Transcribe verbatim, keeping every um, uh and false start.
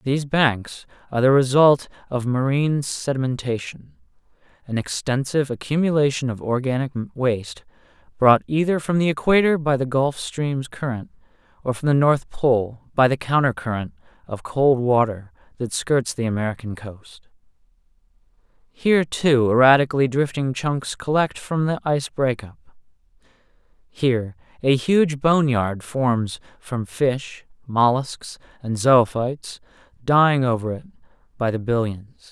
These banks are the result of marine sedimentation, an extensive accumulation of organic waste brought either from the equator by the Gulf Stream's current or from the North Pole by the countercurrent of cold water that skirts the American coast. Here, too, erratically drifting chunks collect from the ice breakup. Here, a huge boneyard forms from fish, mollusks, and zoophytes dying over it by the billions.